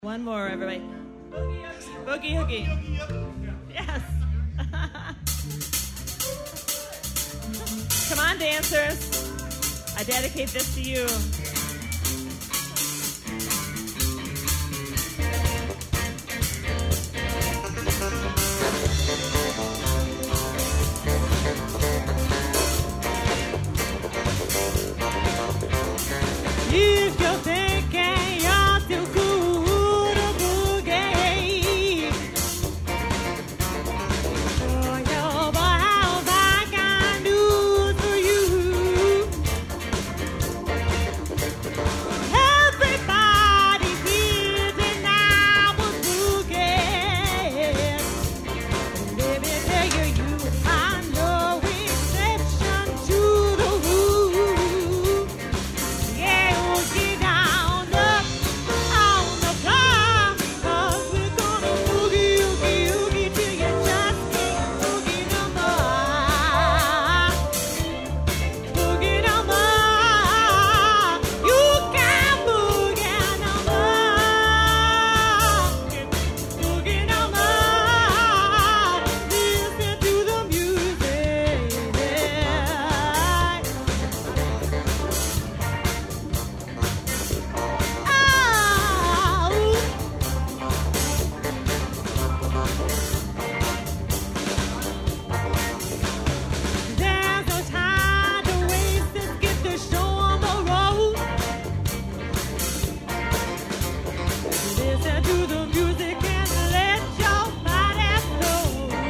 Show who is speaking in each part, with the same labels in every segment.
Speaker 1: One more, everybody. Boogie Hoogie. Yes. Come on, dancers. I dedicate this to you. If you're thinking you're too cool to boogie, oh, yo, but how I can do for you? Everybody here tonight was boogie. Let me tell you, you are no exception to the rule. Yeah, we'll get down up on the floor, 'cause we're gonna boogie, oogie, oogie till you just can't boogie no more. Boogie no more. You can't boogie no more. Boogie no more. Listen to the music. There's no time to waste, let's get the show on the road. Listen to the music and let your body flow.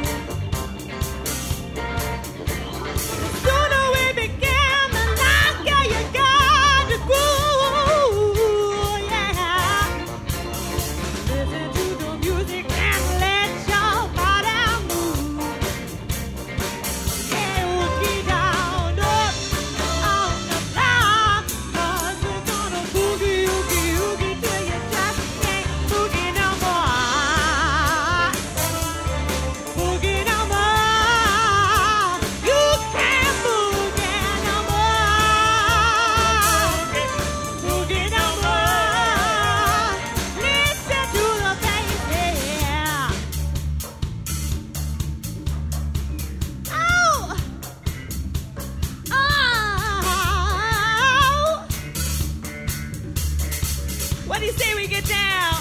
Speaker 1: The sooner we begin, the longer you got to groove, yeah. Listen to the music and let your body move. Yeah, we'll get down up on the floor, 'cause we're gonna boogie, oogie, oogie till you just can't boogie no more. Boogie no more. You can't boogie no more. Boogie no more. Listen to the bass, yeah. Oh! Oh! What do you say we get down?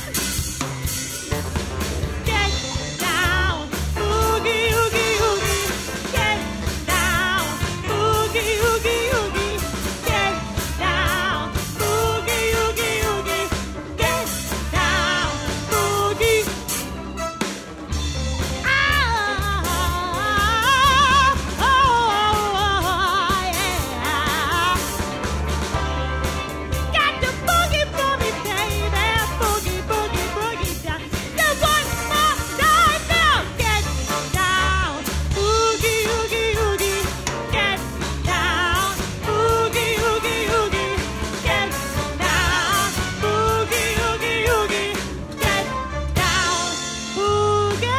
Speaker 1: Get down, boogie, oogie, oogie. Get down, boogie, oogie, oogie. Get down, boogie, oogie, oogie. Get down, boogie. Got the boogie for me, baby. Boogie, boogie, boogie down. Just one more time now. Get down, boogie, oogie, oogie. Get down, boogie, oogie, oogie. Get down, boogie, oogie, oogie. Get down, boogie.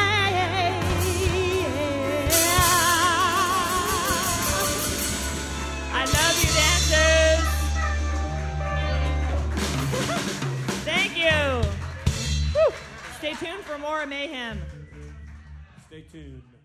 Speaker 1: I love you, dancers. Thank you. Whew. Stay tuned for more mayhem.
Speaker 2: Stay tuned.